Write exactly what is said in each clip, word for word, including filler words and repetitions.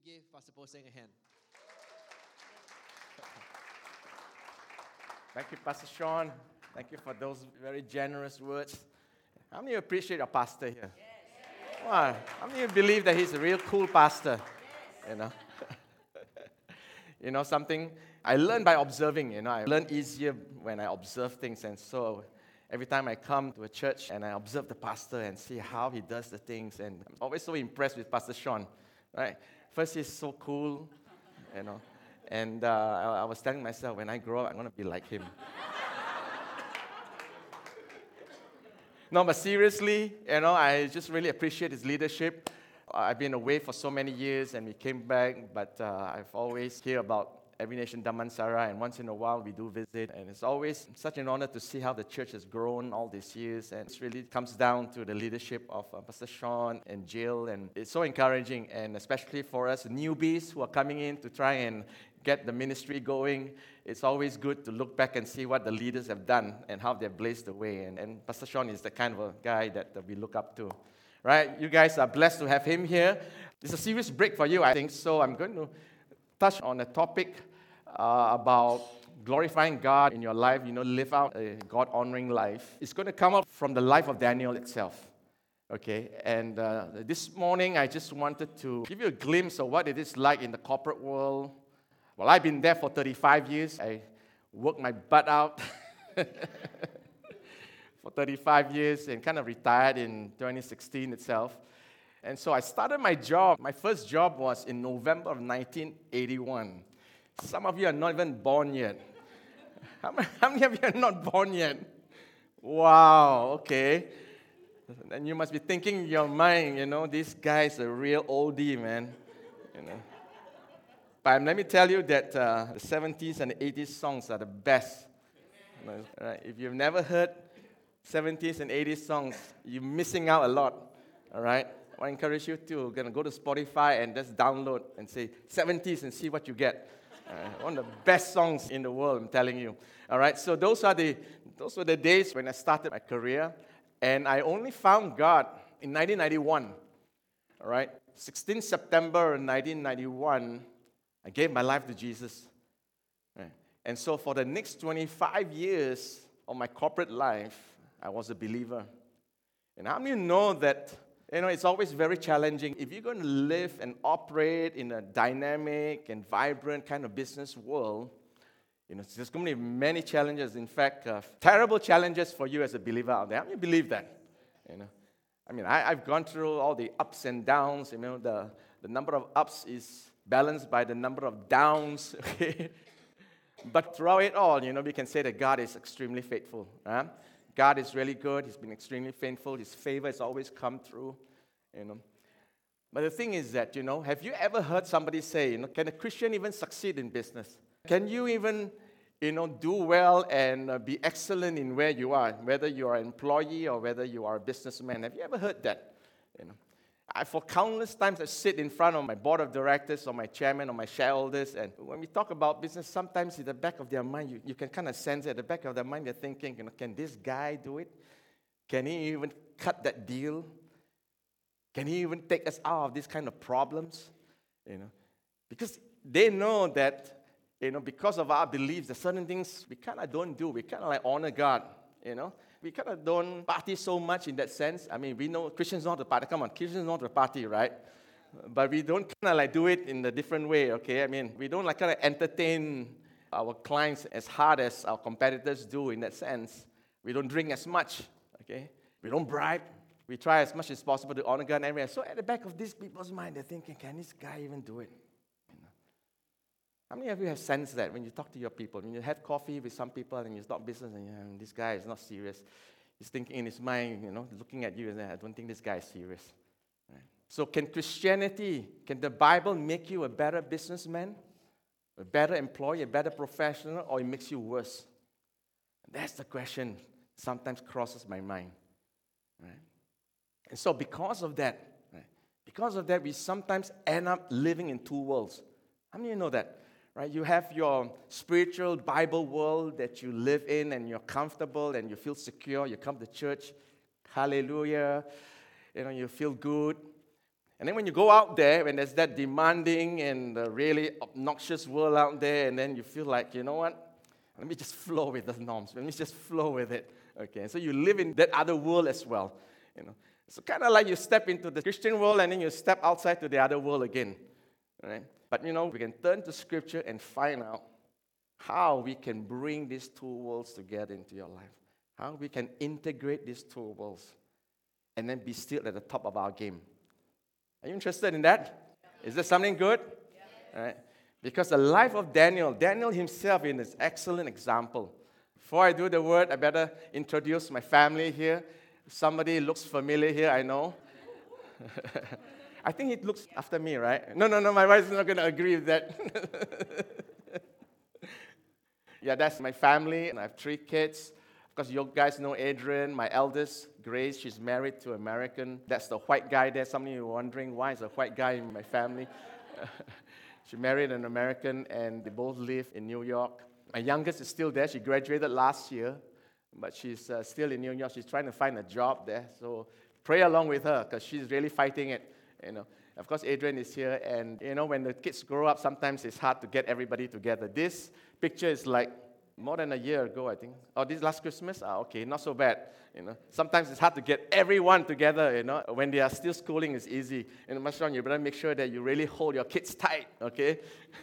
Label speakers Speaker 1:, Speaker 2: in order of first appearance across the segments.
Speaker 1: give Pastor Poseng a hand?
Speaker 2: Thank you, Pastor Sean. Thank you for those very generous words. How many appreciate your pastor here? Yes. Wow. How many believe that he's a real cool pastor? Yes. You know, you know something I learned by observing. You know, I learn easier when I observe things, and so every time I come to a church and I observe the pastor and see how he does the things, and I'm always so impressed with Pastor Sean. Right? First, he's so cool, you know, and uh, I, I was telling myself, when I grow up, I'm going to be like him. No, but seriously, you know, I just really appreciate his leadership. I've been away for so many years, and we came back, but uh, I've always heard about Every Nation Damansara, and once in a while we do visit, and it's always such an honor to see how the church has grown all these years, and it really comes down to the leadership of uh, Pastor Sean and Jill, and it's so encouraging, and especially for us newbies who are coming in to try and get the ministry going. It's always good to look back and see what the leaders have done and how they've blazed the way, and, and Pastor Sean is the kind of a guy that, that we look up to. Right? You guys are blessed to have him here. It's a serious break for you, I think, so I'm going to touch on a topic uh, about glorifying God in your life, you know, live out a God-honoring life. It's going to come up from the life of Daniel itself, okay? And uh, this morning, I just wanted to give you a glimpse of what it is like in the corporate world. Well, I've been there for thirty-five years. I worked my butt out for thirty-five years and kind of retired in twenty sixteen itself. And so I started my job. My first job was in November of nineteen eighty-one. Some of you are not even born yet. How many, how many of you are not born yet? Wow, okay. And you must be thinking in your mind, you know, this guy's a real oldie, man. You know. But let me tell you that uh, the seventies and the eighties songs are the best. Right? If you've never heard seventies and eighties songs, you're missing out a lot. All right? I encourage you to gonna go to Spotify and just download and say seventies and see what you get. Uh, one of the best songs in the world, I'm telling you. All right, so those are the those were the days when I started my career, and I only found God in nineteen ninety-one. All right, sixteenth of September nineteen ninety-one, I gave my life to Jesus. Right. And so for the next twenty-five years of my corporate life, I was a believer. And how many of you know that? You know, it's always very challenging. If you're going to live and operate in a dynamic and vibrant kind of business world, you know, there's going to be many challenges. In fact, uh, terrible challenges for you as a believer out there. How many believe that? You know, I mean, I, I've gone through all the ups and downs. You know, the, the number of ups is balanced by the number of downs. Okay? But throughout it all, you know, we can say that God is extremely faithful. Huh? God is really good. He's been extremely faithful. His favor has always come through, you know. But the thing is that, you know, have you ever heard somebody say, you know, can a Christian even succeed in business? Can you even, you know, do well and uh, be excellent in where you are, whether you are an employee or whether you are a businessman? Have you ever heard that? You know, I, for countless times, I sit in front of my board of directors or my chairman or my shareholders, and when we talk about business, sometimes in the back of their mind, you, you can kind of sense it. At the back of their mind, they're thinking, you know, can this guy do it? Can he even cut that deal? Can he even take us out of these kind of problems? You know, because they know that, you know, because of our beliefs, there's certain things we kind of don't do. We kind of like honor God, you know. We kind of don't party so much in that sense. I mean, we know Christians know how to party. Come on, Christians know how to party, right? But we don't kind of like do it in a different way, okay? I mean, we don't like kind of entertain our clients as hard as our competitors do in that sense. We don't drink as much, okay? We don't bribe. We try as much as possible to honor God and everything. So at the back of these people's mind, they're thinking, can this guy even do it? You know? How many of you have sensed that when you talk to your people? When you have coffee with some people and you talk business and you know, this guy is not serious. He's thinking in his mind, you know, looking at you and saying, I don't think this guy is serious. Right? So can Christianity, can the Bible make you a better businessman, a better employee, a better professional, or it makes you worse? That's the question sometimes crosses my mind. Right? And so because of that, right, because of that, we sometimes end up living in two worlds. How many of you know that? Right? You have your spiritual Bible world that you live in and you're comfortable and you feel secure. You come to church, hallelujah, you know, you feel good. And then when you go out there, when there's that demanding and uh, really obnoxious world out there, and then you feel like, you know what? Let me just flow with the norms. Let me just flow with it. Okay, so you live in that other world as well. You know, so kind of like you step into the Christian world and then you step outside to the other world again. Right? But you know, we can turn to Scripture and find out how we can bring these two worlds together into your life. How we can integrate these two worlds and then be still at the top of our game. Are you interested in that? Is that something good? Yeah. All right. Because the life of Daniel, Daniel himself is an excellent example. Before I do the word, I better introduce my family here. Somebody looks familiar here, I know. I think it looks after me, right? No, no, no, my wife is not going to agree with that. Yeah, that's my family. I have three kids. Of course, you guys know Adrian, my eldest, Grace. She's married to an American. That's the white guy there. Some of you are wondering, why is a white guy in my family? She married an American, and they both live in New York. My youngest is still there. She graduated last year, but she's uh, still in New York. She's trying to find a job there. So pray along with her, because she's really fighting it. You know, of course, Adrian is here, and you know, when the kids grow up, sometimes it's hard to get everybody together. This picture is like more than a year ago, I think. Oh, this last Christmas? Ah, okay, not so bad. You know, sometimes it's hard to get everyone together. You know, when they are still schooling, it's easy. And much longer, you better make sure that you really hold your kids tight. Okay,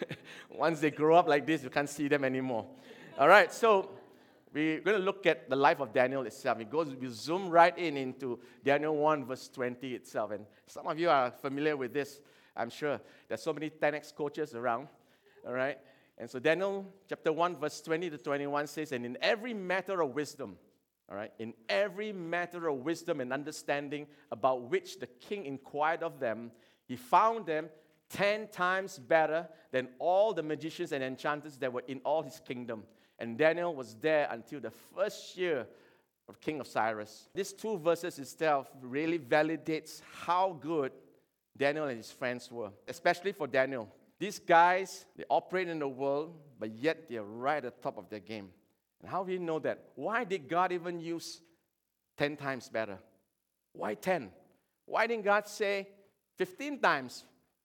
Speaker 2: once they grow up like this, you can't see them anymore. All right, so we're going to look at the life of Daniel itself. It goes, we zoom right in into Daniel one, verse twenty itself. And some of you are familiar with this, I'm sure. There's so many ten X coaches around. All right. And so Daniel chapter one, verse twenty to twenty-one says, and in every matter of wisdom, all right, in every matter of wisdom and understanding about which the king inquired of them, he found them ten times better than all the magicians and enchanters that were in all his kingdom. And Daniel was there until the first year of King of Cyrus. These two verses itself really validates how good Daniel and his friends were, especially for Daniel. These guys, they operate in the world, but yet they're right at the top of their game. And how do you know that? Why did God even use ten times better? Why ten? Why didn't God say fifteen times?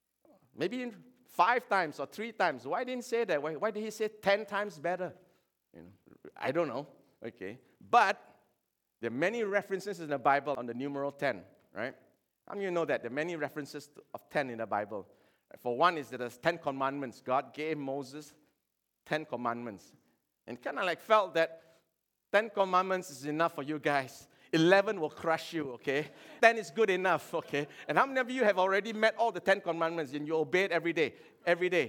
Speaker 2: Maybe five times or three times. Why didn't he say that? Why, why did he say ten times better? You know, I don't know. Okay. But there are many references in the Bible on the numeral ten, right? How many of you know that? There are many references of ten in the Bible. For one is that there's Ten Commandments. God gave Moses Ten Commandments. And kind of like felt that Ten Commandments is enough for you guys. Eleven will crush you, okay? Ten is good enough, okay? And how many of you have already met all the Ten Commandments and you obey it every day? Every day.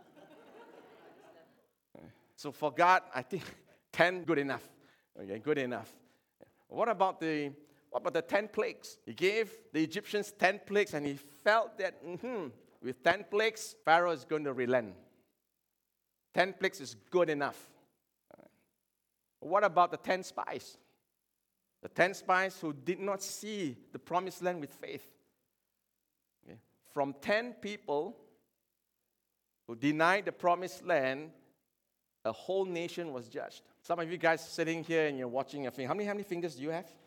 Speaker 2: So for God, I think ten good enough. Okay, good enough. What about the what about the ten plagues? He gave the Egyptians ten plagues, and he felt that mm-hmm, with ten plagues, Pharaoh is going to relent. Ten plagues is good enough. What about the ten spies? The ten spies who did not see the promised land with faith. Okay. From ten people who denied the promised land, a whole nation was judged. Some of you guys sitting here and you're watching your finger. How many, how many fingers do you have?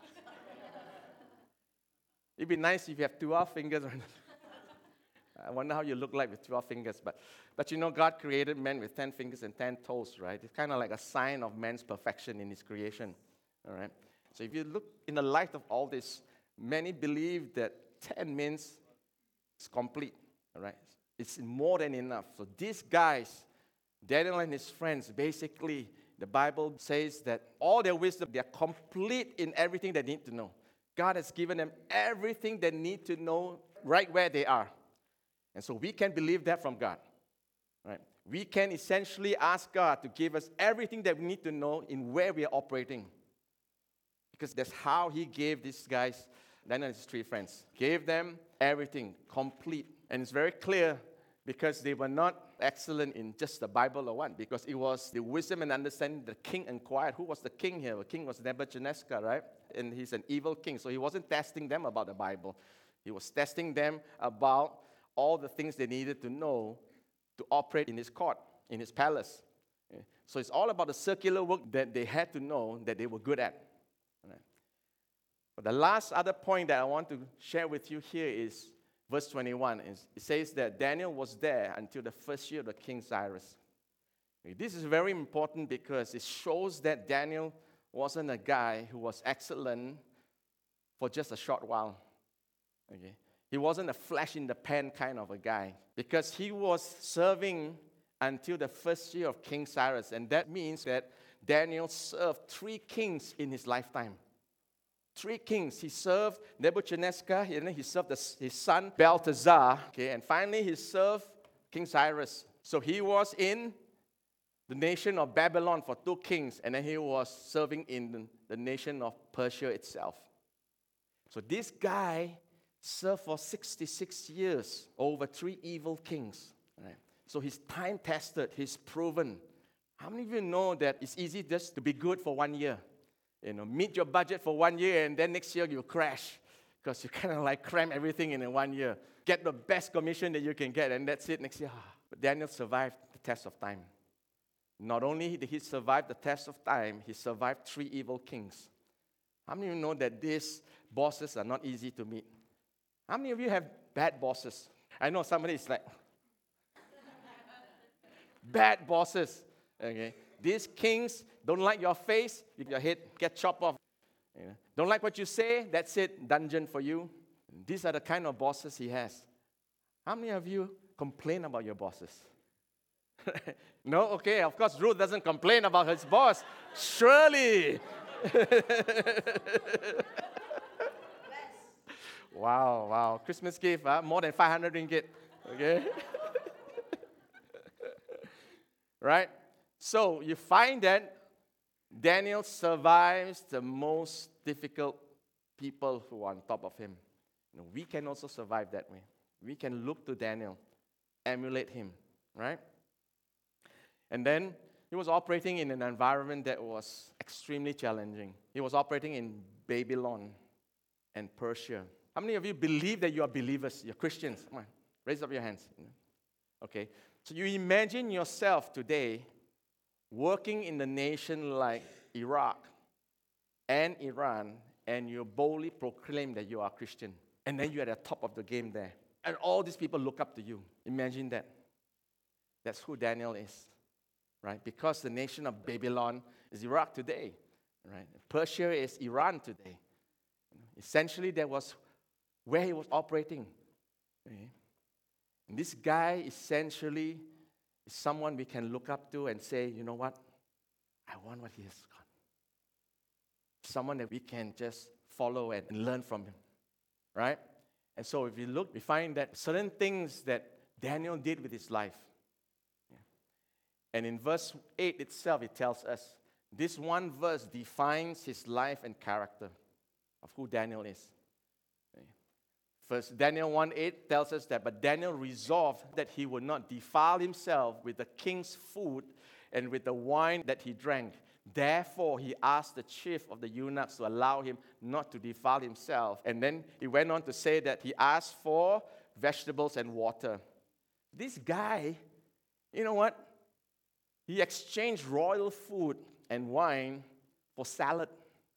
Speaker 2: It'd be nice if you have twelve fingers. I wonder how you look like with twelve fingers. But, but you know, God created man with ten fingers and ten toes, right? It's kind of like a sign of man's perfection in his creation, all right? So if you look in the light of all this, many believe that ten means it's complete, all right? It's more than enough. So these guys, Daniel and his friends, basically, the Bible says that all their wisdom, they are complete in everything they need to know. God has given them everything they need to know right where they are. And so we can believe that from God. Right? We can essentially ask God to give us everything that we need to know in where we are operating. Because that's how he gave these guys, Daniel and his three friends, gave them everything, complete. And it's very clear because they were not excellent in just the Bible or what, because it was the wisdom and understanding the king inquired. Who was the king here? The king was Nebuchadnezzar, right? And he's an evil king, so he wasn't testing them about the Bible. He was testing them about all the things they needed to know to operate in his court, in his palace. Okay. So it's all about the circular work that they had to know that they were good at. Right. But the last other point that I want to share with you here is verse twenty-one, it says that Daniel was there until the first year of the King Cyrus. This is very important because it shows that Daniel wasn't a guy who was excellent for just a short while. Okay. He wasn't a flash in the pan kind of a guy because he was serving until the first year of King Cyrus. And that means that Daniel served three kings in his lifetime. Three kings. He served Nebuchadnezzar, and then he served the, his son Belteshazzar, okay, and finally he served King Cyrus. So he was in the nation of Babylon for two kings, and then he was serving in the, the nation of Persia itself. So this guy served for sixty-six years over three evil kings. Right? So he's time-tested, he's proven. How many of you know that it's easy just to be good for one year? You know, meet your budget for one year, and then next year you crash because you kind of like cram everything in one year. Get the best commission that you can get, and that's it next year. But Daniel survived the test of time. Not only did he survive the test of time, he survived three evil kings. How many of you know that these bosses are not easy to meet? How many of you have bad bosses? I know somebody is like, bad bosses. Okay, these kings don't like your face, your head get chopped off. You know, don't like what you say, that's it, dungeon for you. These are the kind of bosses he has. How many of you complain about your bosses? No? Okay, of course, Ruth doesn't complain about his boss. Surely. Wow, wow. Christmas gift, huh? More than five hundred ringgit. Okay? Right? So you find that Daniel survives the most difficult people who are on top of him. You know, we can also survive that way. We can look to Daniel, emulate him, right? And then he was operating in an environment that was extremely challenging. He was operating in Babylon and Persia. How many of you believe that you are believers? You're Christians? Come on, raise up your hands. Okay, so you imagine yourself today working in a nation like Iraq and Iran, and you boldly proclaim that you are Christian. And then you're at the top of the game there. And all these people look up to you. Imagine that. That's who Daniel is. Right? Because the nation of Babylon is Iraq today. Right? Persia is Iran today. Essentially, that was where he was operating. Okay? And this guy essentially is someone we can look up to and say, you know what? I want what he has got. Someone that we can just follow and learn from him. Right? And so if we look, we find that certain things that Daniel did with his life. And in verse eight itself, it tells us, this one verse defines his life and character of who Daniel is. First, Daniel one eight tells us that, but Daniel resolved that he would not defile himself with the king's food and with the wine that he drank. Therefore, he asked the chief of the eunuchs to allow him not to defile himself. And then he went on to say that he asked for vegetables and water. This guy, you know what? He exchanged royal food and wine for salad.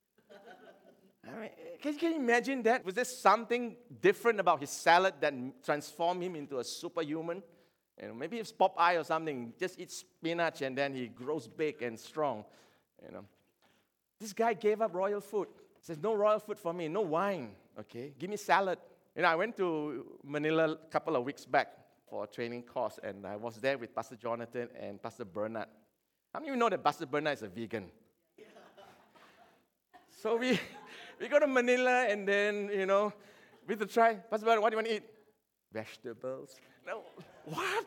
Speaker 2: I mean, can, can you imagine that? Was there something different about his salad that transformed him into a superhuman? You know, maybe it's Popeye or something. Just eat spinach and then he grows big and strong. You know, this guy gave up royal food. He says, no royal food for me, no wine. Okay, give me salad. You know, I went to Manila a couple of weeks back for a training course, and I was there with Pastor Jonathan and Pastor Bernard. How many of you know that Pastor Bernard is a vegan? Yeah. So we we go to Manila, and then, you know, we have to try. Pastor Bernard, what do you want to eat? Vegetables. No, what?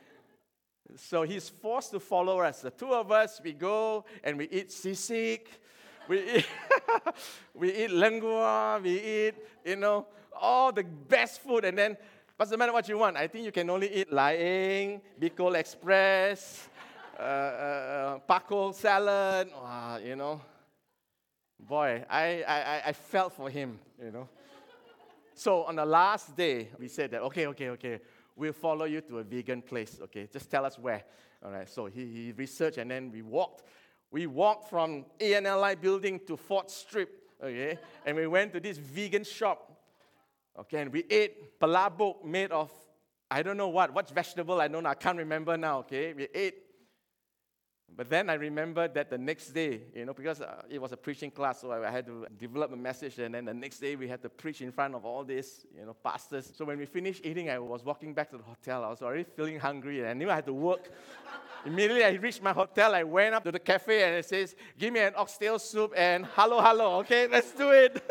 Speaker 2: So he's forced to follow us. The two of us, we go and we eat sisig, we eat, we eat lengua, we eat, you know, all the best food, and then, Pastor Man, what you want? I think you can only eat Laing, Bicol Express, uh, uh, Paco salad, uh, you know. Boy, I, I, I felt for him, you know. So on the last day, we said that, okay, okay, okay, we'll follow you to a vegan place, okay? Just tell us where. All right, so he, he researched, and then we walked. We walked from A N L I building to Fort Strip, okay? And we went to this vegan shop. Okay, and we ate palabok made of, I don't know what, what vegetable, I don't know, I can't remember now, okay? We ate. But then I remembered that the next day, you know, because uh, it was a preaching class, so I, I had to develop a message, and then the next day we had to preach in front of all these, you know, pastors. So when we finished eating, I was walking back to the hotel. I was already feeling hungry, and I knew I had to work. Immediately I reached my hotel, I went up to the cafe, and it says, give me an oxtail soup and hello, hello, okay, let's do it.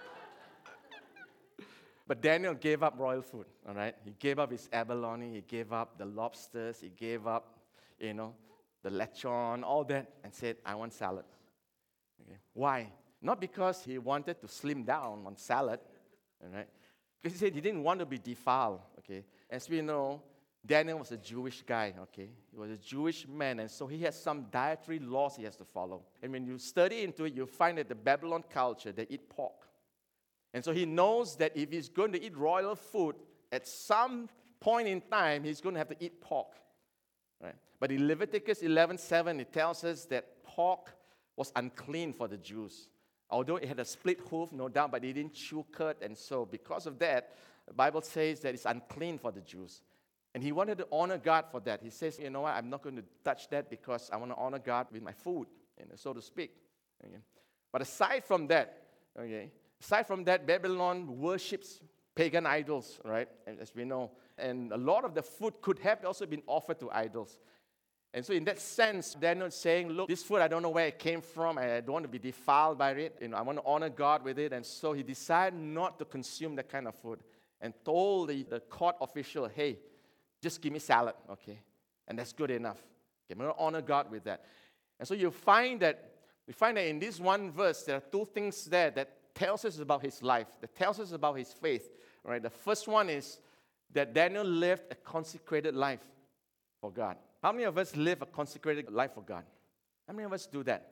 Speaker 2: But Daniel gave up royal food, all right? He gave up his abalone, he gave up the lobsters, he gave up, you know, the lechon, all that, and said, I want salad. Okay. Why? Not because he wanted to slim down on salad, all right? Because he said he didn't want to be defiled, okay? As we know, Daniel was a Jewish guy, okay? He was a Jewish man, and so he has some dietary laws he has to follow. And when you study into it, you find that the Babylon culture, they eat pork. And so he knows that if he's going to eat royal food, at some point in time, he's going to have to eat pork. Right? But in Leviticus eleven seven, it tells us that pork was unclean for the Jews. Although it had a split hoof, no doubt, but it didn't chew cud. And so because of that, the Bible says that it's unclean for the Jews. And he wanted to honor God for that. He says, you know what, I'm not going to touch that because I want to honor God with my food, you know, so to speak. Okay? But aside from that, okay, aside from that, Babylon worships pagan idols, right, as we know. And a lot of the food could have also been offered to idols. And so in that sense, Daniel is saying, look, this food, I don't know where it came from. I don't want to be defiled by it. You know, I want to honor God with it. And so he decided not to consume that kind of food and told the, the court official, hey, just give me salad, okay? And that's good enough. Okay, I'm going to honor God with that. And so you find that, we find that in this one verse, there are two things there that tells us about his life, that tells us about his faith. Right? The first one is that Daniel lived a consecrated life for God. How many of us live a consecrated life for God? How many of us do that?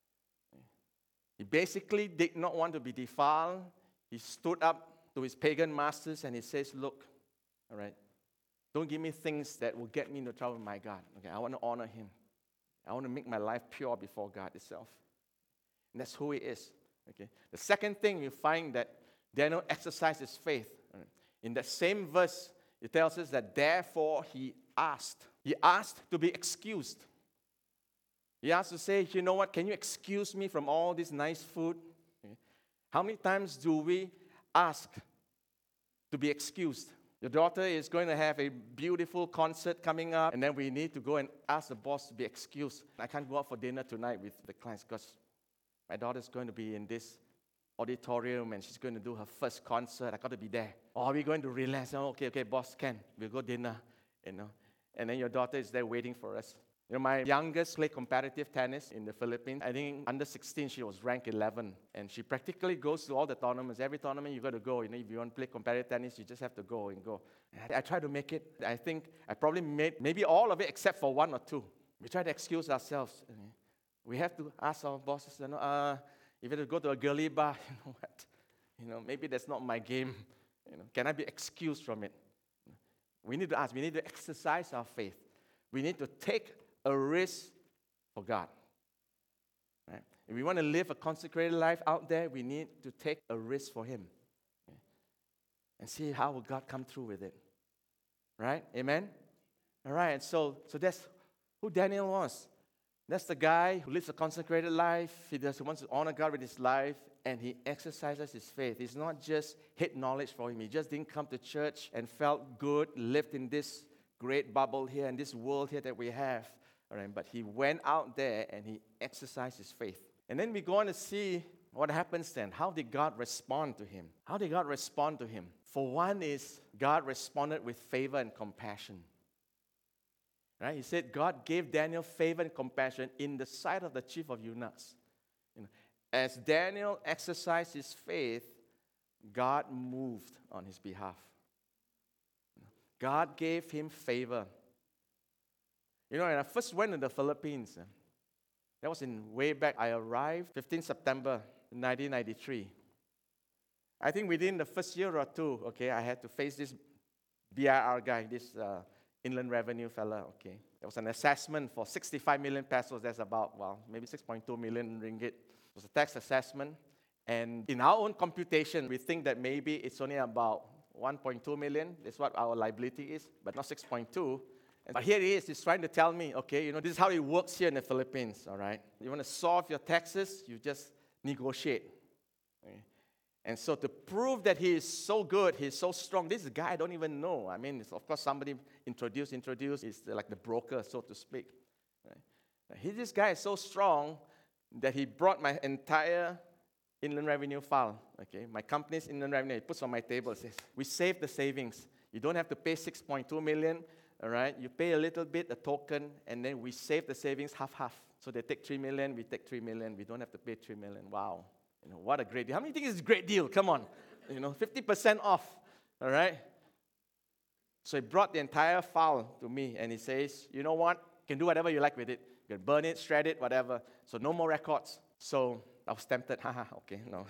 Speaker 2: He basically did not want to be defiled. He stood up to his pagan masters and he says, look, all right, don't give me things that will get me into trouble with my God. Okay, I want to honor him. I want to make my life pure before God itself. And that's who he is. Okay. The second thing, you find that Daniel exercised his faith. In that same verse, it tells us that therefore he asked. He asked to be excused. He asked to say, you know what, can you excuse me from all this nice food? Okay. How many times do we ask to be excused? Your daughter is going to have a beautiful concert coming up, and then we need to go and ask the boss to be excused. I can't go out for dinner tonight with the clients because my daughter's going to be in this auditorium and she's going to do her first concert. I got to be there. Or are we going to relax? Oh, okay, okay, boss, can. We'll go dinner, you know. And then your daughter is there waiting for us. You know, my youngest played competitive tennis in the Philippines. I think under sixteen, she was ranked eleven. And she practically goes to all the tournaments. Every tournament, you got to go. You know, if you want to play competitive tennis, you just have to go and go. And I, I try to make it. I think I probably made maybe all of it except for one or two. We try to excuse ourselves. We have to ask our bosses, you know, uh, if you have to go to a girly bar, you know what? You know, maybe that's not my game. You know, can I be excused from it? We need to ask. We need to exercise our faith. We need to take a risk for God. Right? If we want to live a consecrated life out there, we need to take a risk for Him. Okay? And see how will God come through with it. Right? Amen? All right, and so, so that's who Daniel was. That's the guy who lives a consecrated life. He does, he wants to honor God with his life, and he exercises his faith. It's not just head knowledge for him. He just didn't come to church and felt good, lived in this great bubble here, in this world here that we have. All right, but he went out there and he exercised his faith. And then we go on to see what happens then. How did God respond to him? How did God respond to him? For one is, God responded with favor and compassion. Right? He said God gave Daniel favor and compassion in the sight of the chief of eunuchs. You know, as Daniel exercised his faith, God moved on his behalf. God gave him favor. You know, when I first went to the Philippines, that was in way back. I arrived fifteenth September nineteen ninety-three. I think within the first year or two, okay, I had to face this B I R guy, this uh, Inland Revenue fella, okay. There was an assessment for sixty-five million pesos. That's about, well, maybe six point two million ringgit. It was a tax assessment. And in our own computation, we think that maybe it's only about one point two million. That's what our liability is, but not six point two. But here he is, he's trying to tell me, okay, you know, this is how it works here in the Philippines, all right? You want to solve your taxes, you just negotiate. Okay? And so to prove that he is so good, he's so strong, this guy I don't even know. I mean, it's, of course, somebody introduced, introduced, he's like the broker, so to speak. Right? He, this guy is so strong that he brought my entire Inland Revenue file, okay? My company's Inland Revenue, he puts on my table, says, we save the savings. You don't have to pay six point two million. All right, you pay a little bit, a token, and then we save the savings half-half. So they take three million, we take three million. We don't have to pay three million. Wow, you know what a great deal. How many think it's a great deal? Come on, you know, fifty percent off. All right. So he brought the entire file to me, and he says, you know what? You can do whatever you like with it. You can burn it, shred it, whatever. So no more records. So I was tempted. Haha, okay, no.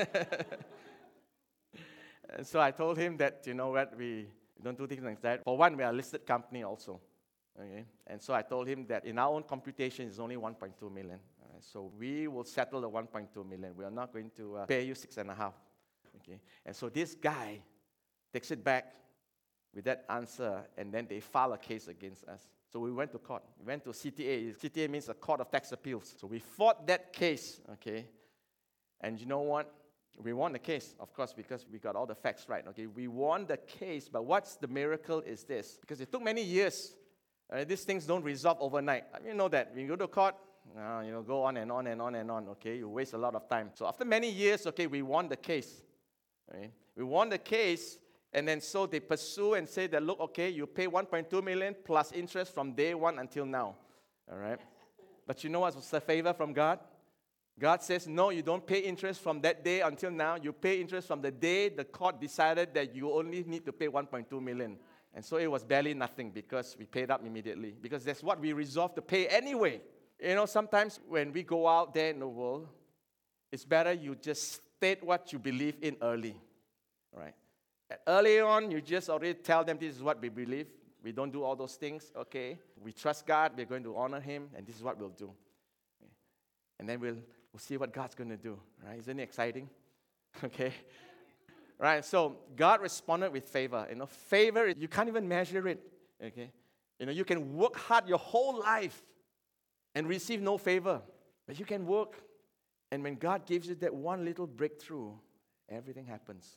Speaker 2: And so I told him that, you know what, we don't do things like that. For one, we are a listed company also. Okay? And so I told him that in our own computation, it's only one point two million. Uh, so we will settle the one point two million. We are not going to uh, pay you six and a half. Okay? And so this guy takes it back with that answer, and then they file a case against us. So we went to court. We went to C T A. C T A means a Court of Tax Appeals. So we fought that case, okay? And you know what? We won the case, of course, because we got all the facts right. Okay, we won the case, but what's the miracle is this? Because it took many years. Uh, these things don't resolve overnight. I mean, you know that when you go to court, uh, you know, go on and on and on and on. Okay, you waste a lot of time. So after many years, okay, we won the case. Okay? We won the case, and then so they pursue and say that, look, okay, you pay one point two million plus interest from day one until now. All right, but you know what's the favor from God? God says, no, you don't pay interest from that day until now. You pay interest from the day the court decided that you only need to pay one point two million. And so it was barely nothing because we paid up immediately. Because that's what we resolved to pay anyway. You know, sometimes when we go out there in the world, it's better you just state what you believe in early. Right? And early on, you just already tell them this is what we believe. We don't do all those things. Okay? We trust God. We're going to honor Him. And this is what we'll do. Okay? And then we'll... We'll see what God's going to do, right? Isn't it exciting? Okay? Right, so God responded with favor. You know, favor, you can't even measure it, okay? You know, you can work hard your whole life and receive no favor. But you can work, and when God gives you that one little breakthrough, everything happens.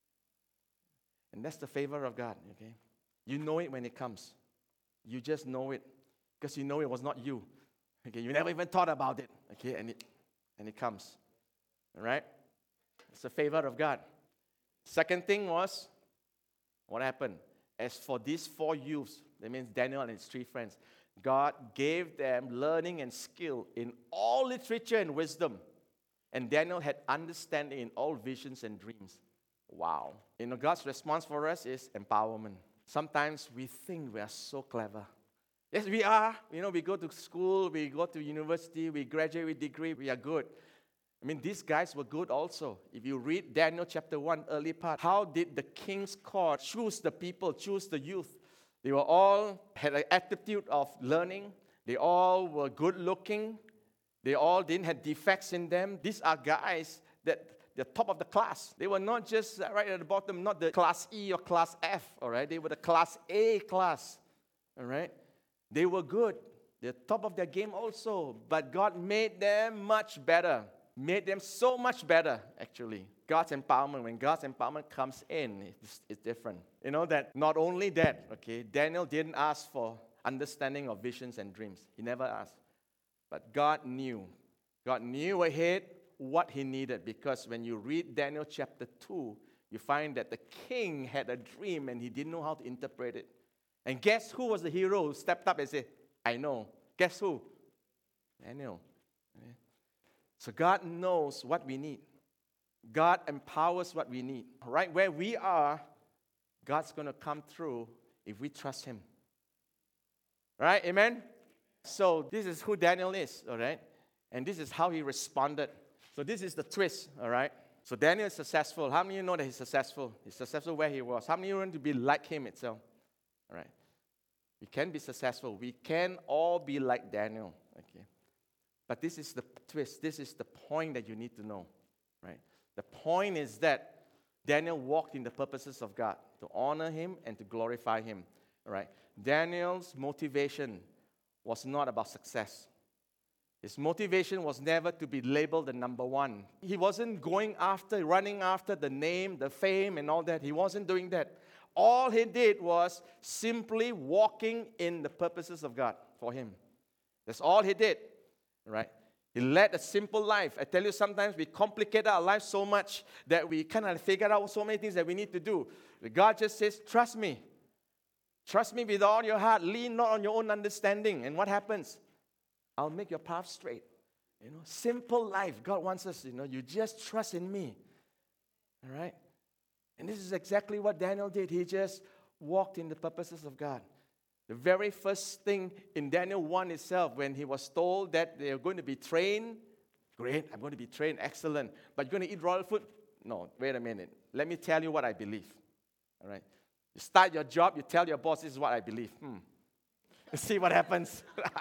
Speaker 2: And that's the favor of God, okay? You know it when it comes. You just know it because you know it was not you. Okay, you never even thought about it, okay? And it And it comes, all right? It's the favor of God. Second thing was, what happened? As for these four youths, that means Daniel and his three friends, God gave them learning and skill in all literature and wisdom. And Daniel had understanding in all visions and dreams. Wow. You know, God's response for us is empowerment. Sometimes we think we are so clever. Yes, we are. You know, we go to school, we go to university, we graduate with degree, we are good. I mean, these guys were good also. If you read Daniel chapter one, early part, how did the king's court choose the people, choose the youth? They were all, had an attitude of learning. They all were good looking. They all didn't have defects in them. These are guys that they're top of the class. They were not just right at the bottom, not the class E or class F, all right? They were the class A class, all right? They were good. They're top of their game also. But God made them much better. Made them so much better, actually. God's empowerment, when God's empowerment comes in, it's, it's different. You know that not only that, okay, Daniel didn't ask for understanding of visions and dreams. He never asked. But God knew. God knew ahead what he needed. Because when you read Daniel chapter two, you find that the king had a dream and he didn't know how to interpret it. And guess who was the hero who stepped up and said, I know. Guess who? Daniel. Okay. So God knows what we need. God empowers what we need. Right where we are, God's going to come through if we trust Him. Right? Amen? So this is who Daniel is, all right? And this is how he responded. So this is the twist, all right? So Daniel is successful. How many of you know that he's successful? He's successful where he was. How many of you want to be like him itself? All right. We can be successful. We can all be like Daniel. Okay. But this is the twist. This is the point that you need to know. right? The point is that Daniel walked in the purposes of God to honor him and to glorify him, right? Daniel's motivation was not about success. His motivation was never to be labeled the number one. He wasn't going after, running after the name, the fame, and all that. He wasn't doing that. All he did was simply walking in the purposes of God for him. That's all he did, right? He led a simple life. I tell you, sometimes we complicate our life so much that we kind of figure out so many things that we need to do. God just says, trust me. Trust me with all your heart. Lean not on your own understanding. And what happens? I'll make your path straight. You know, simple life. God wants us, you know, you just trust in me. All right? And this is exactly what Daniel did. He just walked in the purposes of God. The very first thing in Daniel one itself, when he was told that they're going to be trained, great, I'm going to be trained, excellent. But you're going to eat royal food? No, wait a minute. Let me tell you what I believe. All right? You start your job, you tell your boss, this is what I believe. Hmm. See what happens.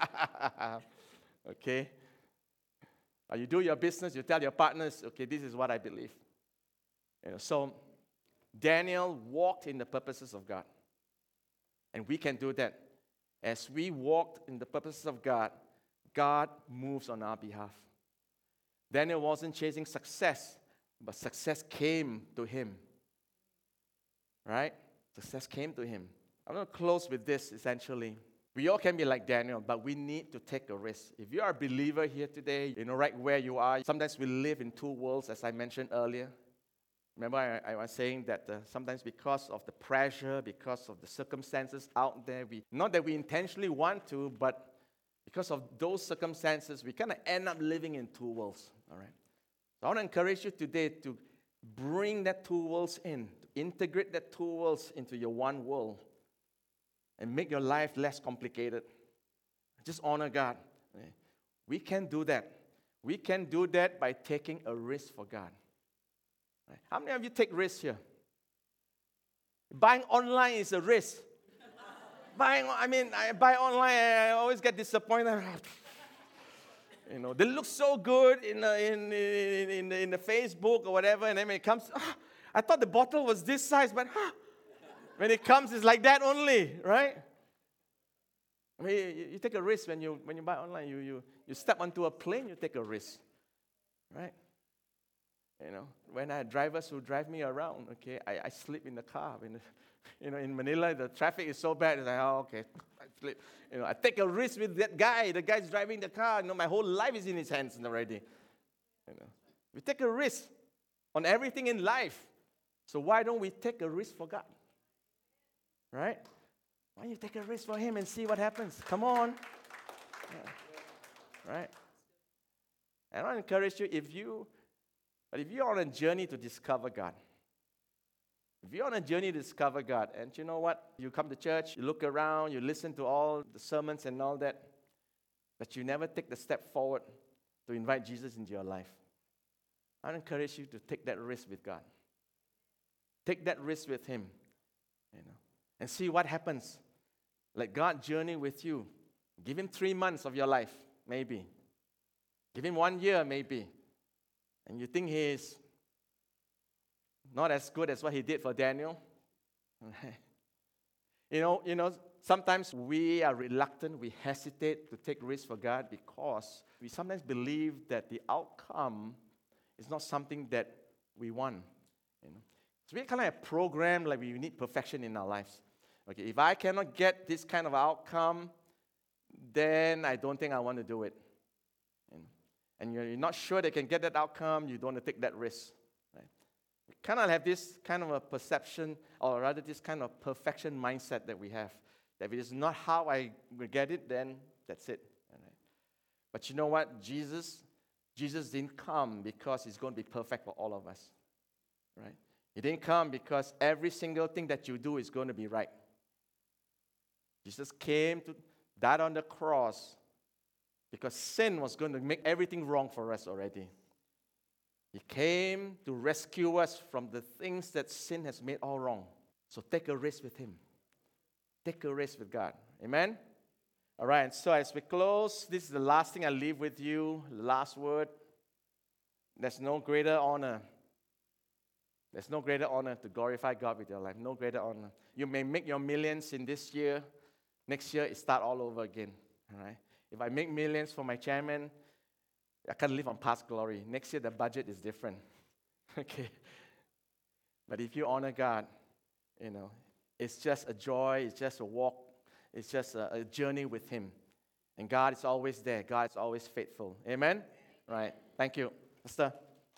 Speaker 2: Okay? Or you do your business, you tell your partners, okay, this is what I believe. You know, so Daniel walked in the purposes of God. And we can do that. As we walked in the purposes of God, God moves on our behalf. Daniel wasn't chasing success, but success came to him. Right? Success came to him. I'm going to close with this, essentially. We all can be like Daniel, but we need to take a risk. If you are a believer here today, you know right where you are. Sometimes we live in two worlds, as I mentioned earlier. Remember, I, I was saying that uh, sometimes because of the pressure, because of the circumstances out there, we not that we intentionally want to, but because of those circumstances, we kind of end up living in two worlds. All right. So I want to encourage you today to bring that two worlds in, to integrate that two worlds into your one world, and make your life less complicated. Just honor God. We can do that. We can do that by taking a risk for God. How many of you take risks here? Buying online is a risk. Buying, I mean, I buy online, I always get disappointed. You know, they look so good in the, in, in, in, the, in the Facebook or whatever, and then when it comes, oh, I thought the bottle was this size, but huh, when it comes, it's like that only, right? I mean, you, you take a risk when you when you buy online. You, you you step onto a plane, you take a risk, right? You know, when I have drivers who drive me around, okay, I, I sleep in the car. When, you know, in Manila, the traffic is so bad. It's like, oh, okay, I sleep. You know, I take a risk with that guy. The guy's driving the car. You know, my whole life is in his hands already. You know, we take a risk on everything in life. So why don't we take a risk for God? Right? Why don't you take a risk for Him and see what happens? Come on. Yeah. Right? And I want to encourage you, if you, but if you're on a journey to discover God, if you're on a journey to discover God, and you know what? You come to church, you look around, you listen to all the sermons and all that, but you never take the step forward to invite Jesus into your life. I want to encourage you to take that risk with God. Take that risk with Him, you know, and see what happens. Let God journey with you. Give Him three months of your life, maybe. Give Him one year, maybe. And you think He is not as good as what He did for Daniel. you know, you know, sometimes we are reluctant, we hesitate to take risks for God because we sometimes believe that the outcome is not something that we want. You know, so we kind of have a program like we need perfection in our lives. Okay, if I cannot get this kind of outcome, then I don't think I want to do it. And, and you're not sure they can get that outcome, you don't want to take that risk. Right? We kind of have this kind of a perception, or rather this kind of perfection mindset that we have. That if it is not how I get it, then that's it. Right? But you know what? Jesus, Jesus didn't come because He's going to be perfect for all of us. Right? He didn't come because every single thing that you do is going to be right. Jesus came to die on the cross because sin was going to make everything wrong for us already. He came to rescue us from the things that sin has made all wrong. So take a risk with Him. Take a risk with God. Amen? All right, so as we close, this is the last thing I leave with you, the last word. There's no greater honor. There's no greater honor to glorify God with your life. No greater honor. You may make your millions in this year. Next year, it start all over again. All right? If I make millions for my chairman, I can't live on past glory. Next year, the budget is different. Okay? But if you honor God, you know, it's just a joy. It's just a walk. It's just a, a journey with Him. And God is always there. God is always faithful. Amen? Right. Thank you. Pastor.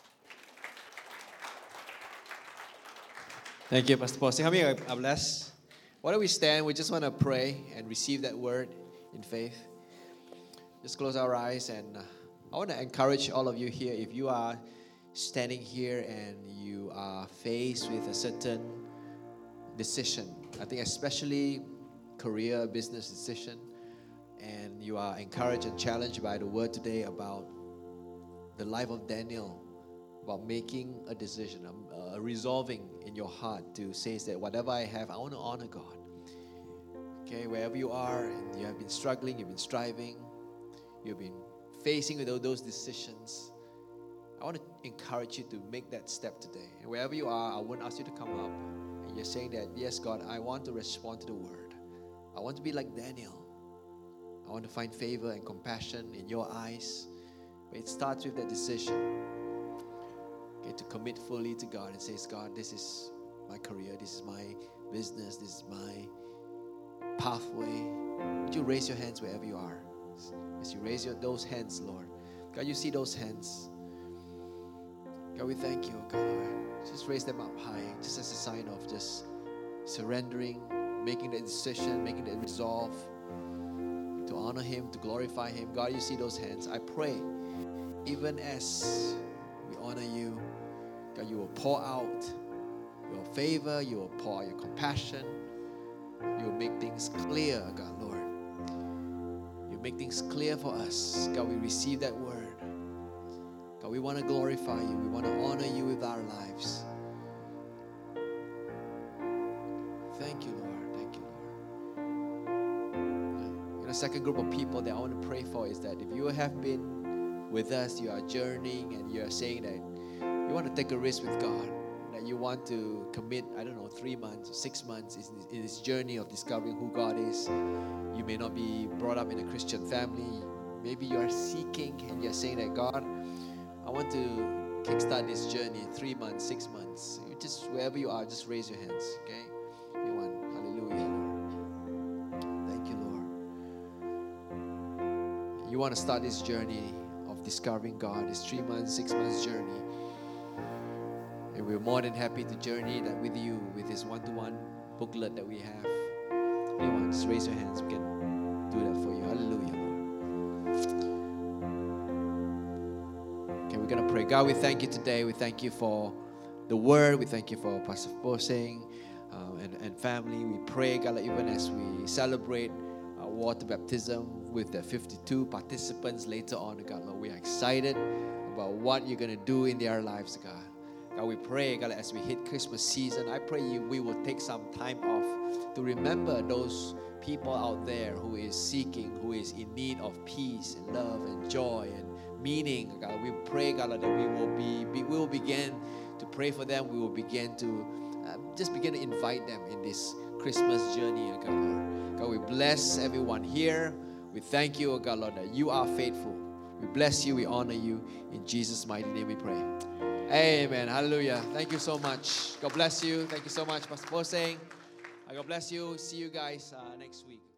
Speaker 1: Thank you, Pastor Paul. How many are blessed? Why don't we stand? We just want to pray and receive that word in faith. Just close our eyes, and uh, I want to encourage all of you here. If you are standing here and you are faced with a certain decision, I think especially career, business decision, and you are encouraged and challenged by the word today about the life of Daniel, about making a decision, uh, resolving in your heart to say that whatever I have, I want to honor God. Okay, wherever you are and you have been struggling, you've been striving, you've been facing with all those decisions, I want to encourage you to make that step today. And wherever you are, I won't ask you to come up. And you're saying that, yes, God, I want to respond to the word. I want to be like Daniel. I want to find favor and compassion in your eyes. But it starts with that decision. Okay, to commit fully to God and says, God, this is my career, this is my business, this is my pathway. Would you raise your hands wherever you are? As you raise your, those hands, Lord. God, you see those hands. God, we thank you, God, Lord. Just raise them up high, just as a sign of just surrendering, making that decision, making that resolve to honor Him, to glorify Him. God, you see those hands. I pray, even as we honor you, God, you will pour out your favor, you will pour out your compassion, you will make things clear, God, Lord. You make things clear for us. God, we receive that word. God, we want to glorify you. We want to honor you with our lives. Thank you, Lord. Thank you, Lord. And the second group of people that I want to pray for is that if you have been with us, you are journeying, and you are saying that you want to take a risk with God, that you want to commit, I don't know, three months or six months in this journey of discovering who God is. You may not be brought up in a Christian family. Maybe you are seeking and you're saying that, God, I want to kickstart this journey, three months, six months. You just, wherever you are, just raise your hands, okay? Anyone? Hallelujah, Lord. Thank you, Lord. You want to start this journey of discovering God, this three months, six months journey. And we're more than happy to journey that with you, with this one-to-one booklet that we have. Anyone, just raise your hands. We can do that for you. Hallelujah, Lord. Okay, we're going to pray. God, we thank you today. We thank you for the word. We thank you for Pastor Poseng um, and, and family. We pray, God, even as we celebrate uh, water baptism with the fifty-two participants later on, God, Lord, we are excited about what you're going to do in their lives, God. God, we pray, God, as we hit Christmas season, I pray you, we will take some time off to remember those people out there who is seeking, who is in need of peace and love and joy and meaning. God, we pray, God, that we will be, be we will begin to pray for them. We will begin to uh, just begin to invite them in this Christmas journey, God, Lord. God, we bless everyone here. We thank you, God, Lord, that you are faithful. We bless you. We honor you. In Jesus' mighty name we pray. Amen. Hallelujah. Thank you so much. God bless you. Thank you so much, Pastor Poseng. God bless you. See you guys uh, next week.